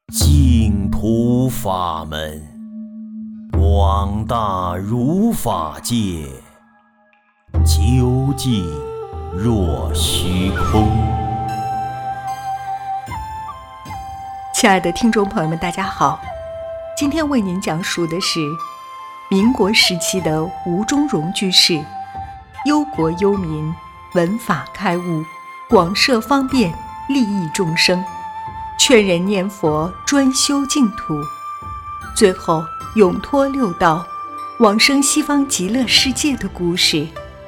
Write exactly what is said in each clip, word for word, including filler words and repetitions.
净土法门，广大如法界，究竟若虚空。 亲爱的听众朋友们，大家好，今天为您讲述的是民国时期的吴中荣居士，忧国忧民，闻法开悟，广设方便，利益众生，劝人念佛，专修净土，最后永脱六道，往生西方极乐世界的故事。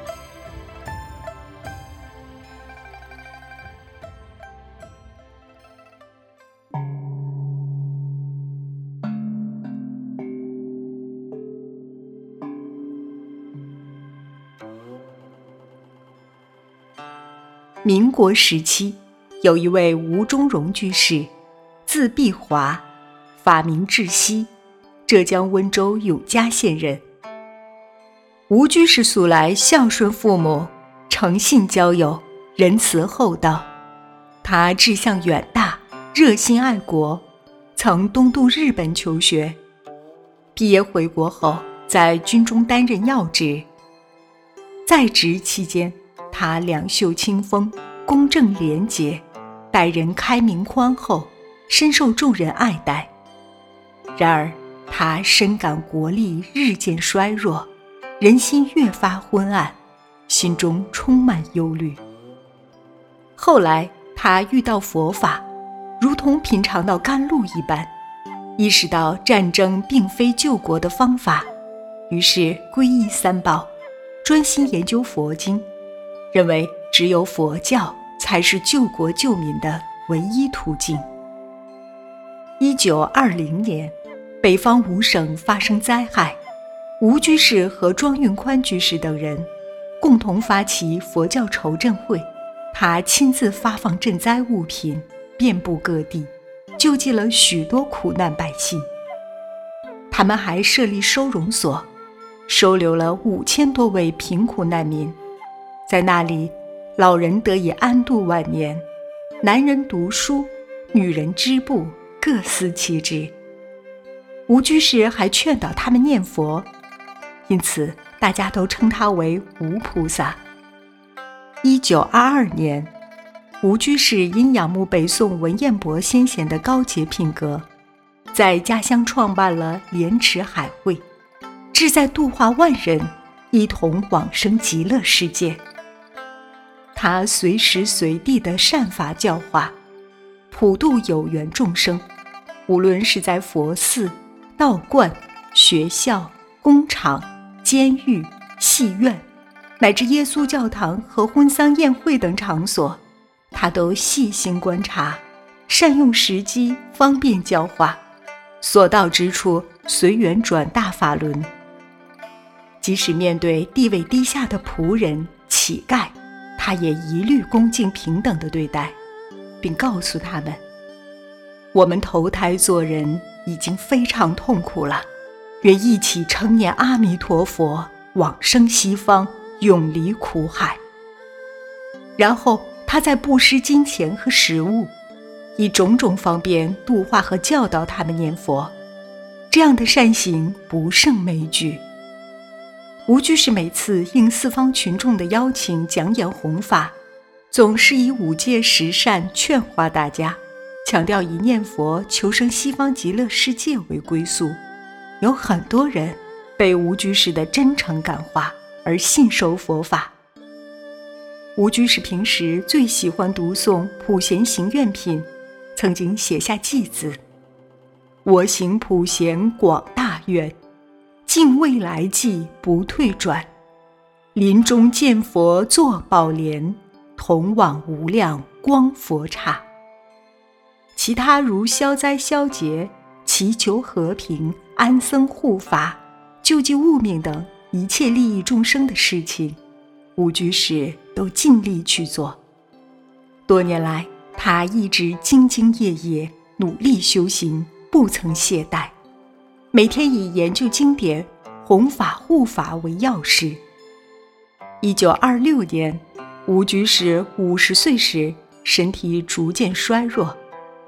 民国时期，有一位吴中荣居士，字碧华，法名智熙，浙江温州永嘉县人。吴居士素来孝顺父母，诚信交友，仁慈厚道。他志向远大，热心爱国，曾东渡日本求学。毕业回国后，在军中担任要职。在职期间，他两袖清风，公正廉洁，待人开明宽厚，深受众人爱戴。然而他深感国力日渐衰弱，人心越发昏暗，心中充满忧虑。后来他遇到佛法，如同品尝到甘露一般，意识到战争并非救国的方法，于是皈依三宝，专心研究佛经，认为只有佛教才是救国救民的唯一途径。一九二零年，北方五省发生灾害，吴居士和庄运宽居士等人共同发起佛教筹赈会，他亲自发放赈灾物品，遍布各地，救济了许多苦难百姓。他们还设立收容所，收留了五千多位贫苦难民，在那里，老人得以安度晚年，男人读书，女人织布，各司其职。吴居士还劝导他们念佛，因此大家都称他为吴菩萨。一九二二年，吴居士因仰慕北宋文彦博先贤的高洁品格，在家乡创办了莲池海会，志在度化万人，一同往生极乐世界。他随时随地的善法教化，普度有缘众生，无论是在佛寺、道观、学校、工厂、监狱、戏院，乃至耶稣教堂和婚丧宴会等场所，他都细心观察，善用时机，方便教化，所到之处随缘转大法轮。即使面对地位低下的仆人、乞丐，他也一律恭敬平等地对待，并告诉他们，我们投胎做人已经非常痛苦了，愿一起称念阿弥陀佛，往生西方，永离苦海。然后他再布施金钱和食物，以种种方便度化和教导他们念佛，这样的善行不胜枚举。吴居士每次应四方群众的邀请讲演弘法，总是以五戒十善劝化大家，强调以念佛求生西方极乐世界为归宿。有很多人被吴居士的真诚感化而信受佛法。吴居士平时最喜欢读诵普贤行愿品，曾经写下偈子：我行普贤广大愿，尽未来际不退转，临终见佛作宝莲，同往无量光佛刹。其他如消灾消劫、祈求和平、安僧护法、救济物命等一切利益众生的事情，吴居士都尽力去做。多年来，他一直兢兢业业，努力修行，不曾懈怠，每天以研究经典、弘法护法为要事。一九二六年，吴居士五十岁时，身体逐渐衰弱，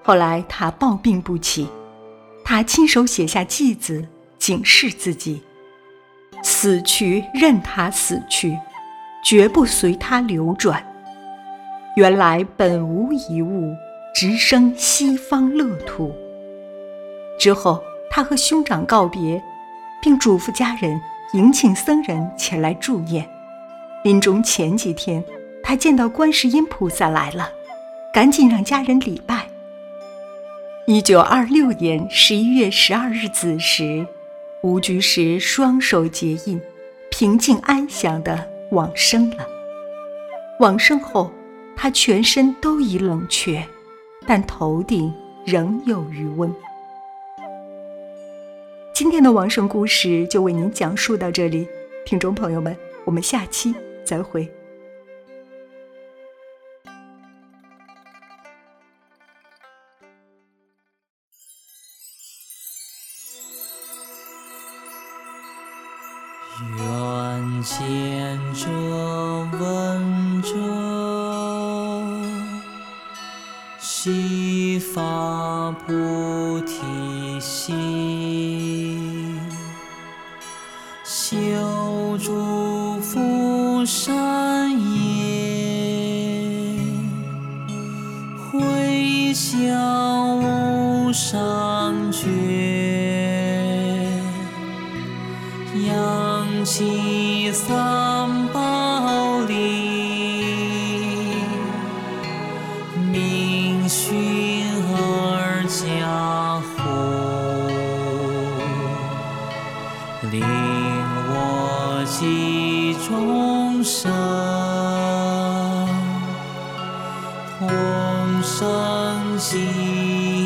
后来他抱病不起，他亲手写下偈子警示自己：死去任他死去，绝不随他流转。原来本无一物，直生西方乐土。之后他和兄长告别，并嘱咐家人迎请僧人前来助念。临终前几天，他见到观世音菩萨来了，赶紧让家人礼拜。一九二六年十一月十二日子时，吴居士双手结印，平静安详地往生了。往生后，他全身都已冷却，但头顶仍有余温。今天的往生故事就为您讲述到这里，听众朋友们，我们下期再会。 愿见者闻者，悉发菩提心，修诸福善业，回向无上觉，扬起三宝力，明熏而加护，令我及众生同生极